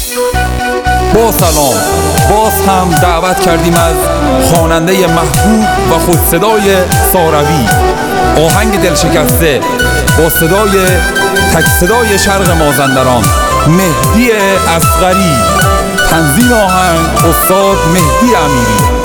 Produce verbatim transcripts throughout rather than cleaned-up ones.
با سلام، باز هم دعوت کردیم از خواننده محبوب و خود صدای ساروی آهنگ دلشکسته با صدای تک صدای شرق مازندران مهدی اصغری. تنظیم آهنگ استاد مهدی امیری.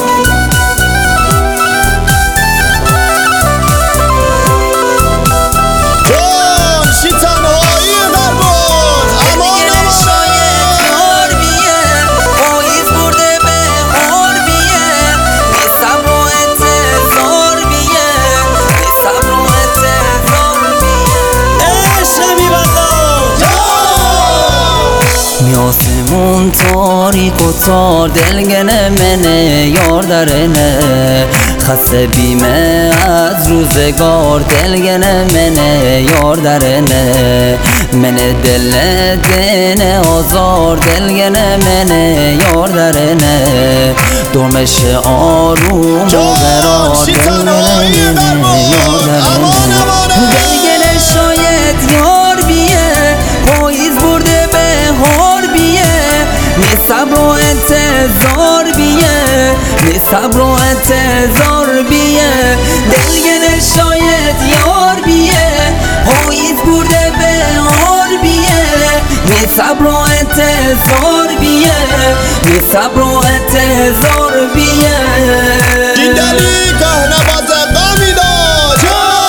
آسمون تاریک و تار دلگنه منه یار درنه خسته بیمه از روزگار دلگنه منه یار درنه منه دل دنه آزار دلگنه منه یار درنه دومش آروم و قرار دلگنه منه یار درنه دلگنه شاید یار بیه پاییز برده به هار بیه می صبر و انتظار بیه می صبر و انتظار بیه دلگنه شاید یار بیه پاییز برده به هار بیه می صبر و انتظار بیه می صبر و انتظار بیه دیدنی که نباز قامی داشت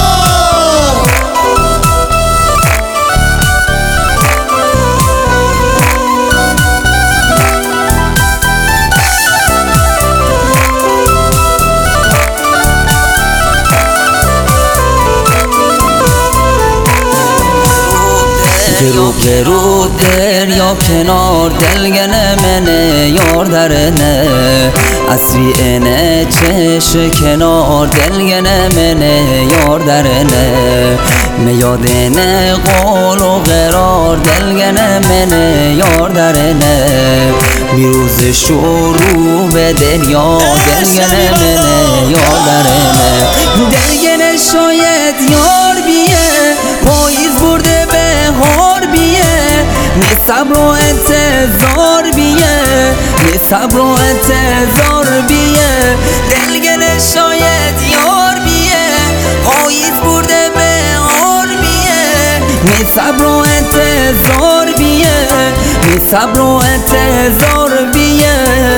گرو گرو دریا کنار دلگنه منه یار درنه اصری اینه چش کنار دلگنه منه یار درنه میادنه قول و قرار دلگنه منه یار درنه بیروز شروع به دریا دلگنه منه یار درنه دلگنه شاید یار بیه پاییز برده به هار بیه می صبر و انتظار بیه می صبر و انتظار بیه دلگنه شاید یار بیه پاییز برده به هار بیه می صبر و انتظار بیه می صبر و انتظار بیه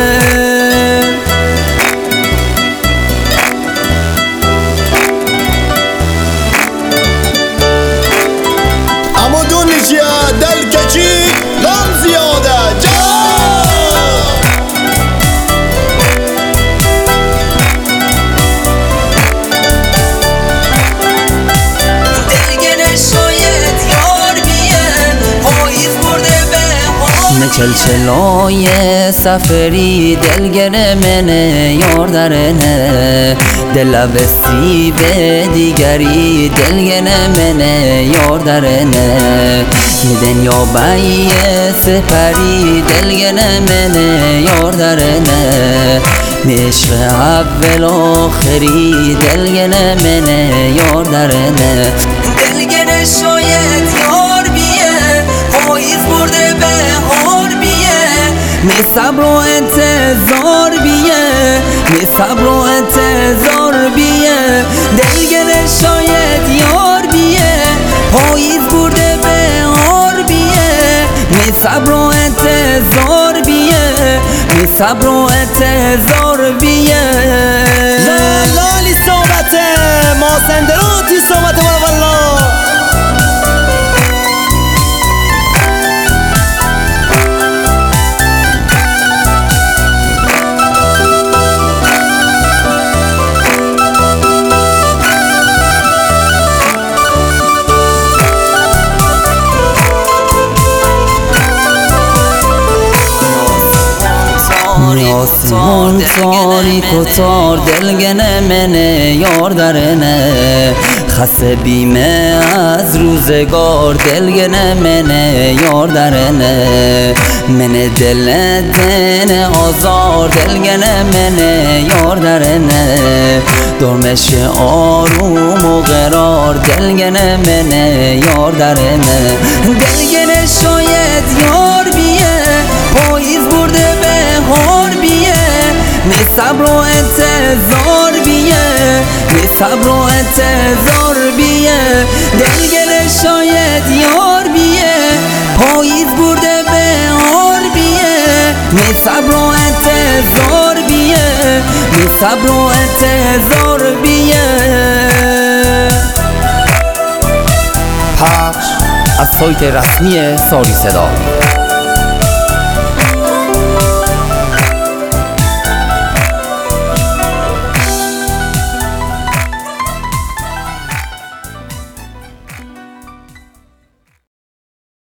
دل کچی غم زیاده جا دلگنه شاید یار بیه پاییز برده به نه چلچلای سفری دلگنه منه یار درنه دل بستی به دیگری دلگنه منه یار درنه میدن یا بایی سپری دلگنه منه یار درنه عشق اول آخری دلگنه منه یار درنه دلگنه شاید یار بیه پاییز برده به هار بیه می صبر و انتظار بیه می صبر و انتظار بیه دلگنه شاید یار بیه پاییز برده به هار بیه می صبر و انتظار بیه می صبر و انتظار بیه لالی صحبت مازندران تی صحبت والله آسمان تاریک و تار دلگنه منه یار درنه خسته بیمه از روزگار دلگنه منه یار درنه منه دل دنه آزار دلگنه منه یار درنه درمش آروم و قرار دلگنه منه یار درنه دلگنه شاید یار بیه صبر و انتظار بیه می صبر و انتظار بیه دلگره شاید یار بیه پاییز برده به آر بیه می صبر و انتظار بیه می صبر و انتظار بیه پخش از سایت رسمی ساری صدا.